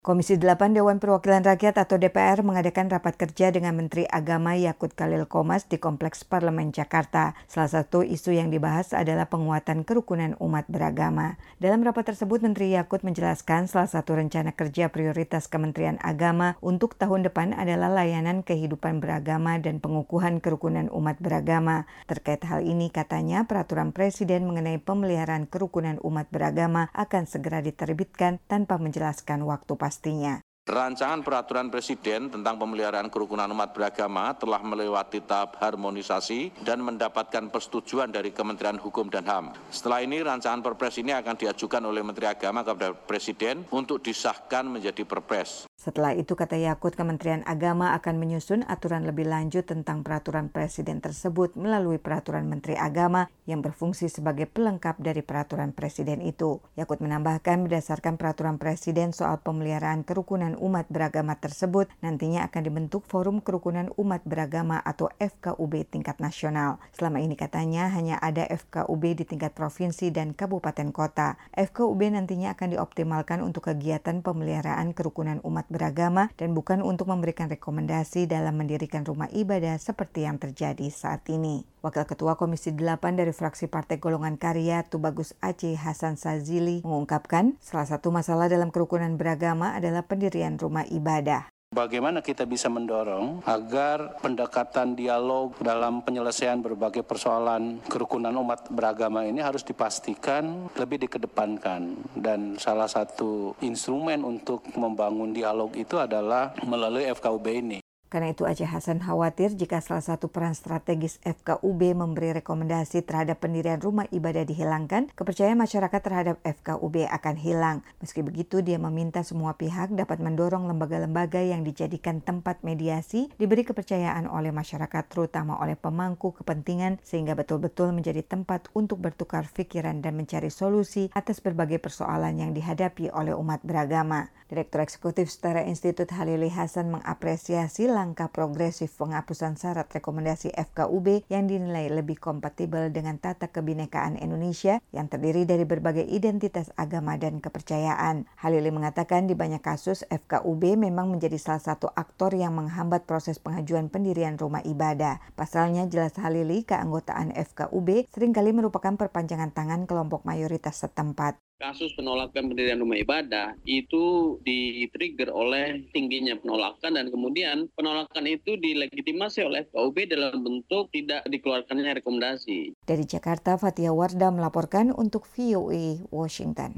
Komisi 8 Dewan Perwakilan Rakyat atau DPR mengadakan rapat kerja dengan Menteri Agama Yakut Khalil Qomas di Kompleks Parlemen Jakarta. Salah satu isu yang dibahas adalah penguatan kerukunan umat beragama. Dalam rapat tersebut, Menteri Yakut menjelaskan salah satu rencana kerja prioritas Kementerian Agama untuk tahun depan adalah layanan kehidupan beragama dan pengukuhan kerukunan umat beragama. Terkait hal ini, katanya peraturan Presiden mengenai pemeliharaan kerukunan umat beragama akan segera diterbitkan tanpa menjelaskan waktu pastinya. Rancangan peraturan Presiden tentang pemeliharaan kerukunan umat beragama telah melewati tahap harmonisasi dan mendapatkan persetujuan dari Kementerian Hukum dan HAM. Setelah ini, rancangan Perpres ini akan diajukan oleh Menteri Agama kepada Presiden untuk disahkan menjadi Perpres. Setelah itu, kata Yakut, Kementerian Agama akan menyusun aturan lebih lanjut tentang peraturan Presiden tersebut melalui peraturan Menteri Agama yang berfungsi sebagai pelengkap dari peraturan Presiden itu. Yakut menambahkan berdasarkan peraturan Presiden soal pemeliharaan kerukunan umat beragama tersebut, nantinya akan dibentuk Forum Kerukunan Umat Beragama atau FKUB tingkat nasional. Selama ini katanya hanya ada FKUB di tingkat provinsi dan kabupaten kota. FKUB nantinya akan dioptimalkan untuk kegiatan pemeliharaan kerukunan umat beragama dan bukan untuk memberikan rekomendasi dalam mendirikan rumah ibadah seperti yang terjadi saat ini. Wakil Ketua Komisi 8 dari fraksi Partai Golongan Karya, Tubagus Aceh Hasan Sazili, mengungkapkan salah satu masalah dalam kerukunan beragama adalah pendirian rumah ibadah. Bagaimana kita bisa mendorong agar pendekatan dialog dalam penyelesaian berbagai persoalan kerukunan umat beragama ini harus dipastikan lebih dikedepankan. Dan salah satu instrumen untuk membangun dialog itu adalah melalui FKUB ini. Karena itu Aceh Hasan khawatir jika salah satu peran strategis FKUB memberi rekomendasi terhadap pendirian rumah ibadah dihilangkan, kepercayaan masyarakat terhadap FKUB akan hilang. Meski begitu, dia meminta semua pihak dapat mendorong lembaga-lembaga yang dijadikan tempat mediasi diberi kepercayaan oleh masyarakat, terutama oleh pemangku kepentingan, sehingga betul-betul menjadi tempat untuk bertukar pikiran dan mencari solusi atas berbagai persoalan yang dihadapi oleh umat beragama. Direktur Eksekutif Setara Institut Halili Hasan mengapresiasi langkah progresif penghapusan syarat rekomendasi FKUB yang dinilai lebih kompatibel dengan tata kebinekaan Indonesia yang terdiri dari berbagai identitas agama dan kepercayaan. Halili mengatakan di banyak kasus FKUB memang menjadi salah satu aktor yang menghambat proses pengajuan pendirian rumah ibadah. Pasalnya, jelas Halili, keanggotaan FKUB seringkali merupakan perpanjangan tangan kelompok mayoritas setempat. Kasus penolakan pendirian rumah ibadah itu di-trigger oleh tingginya penolakan dan kemudian penolakan itu dilegitimasi oleh FKUB dalam bentuk tidak dikeluarkannya rekomendasi. Dari Jakarta, Fathia Wardah melaporkan untuk VOA Washington.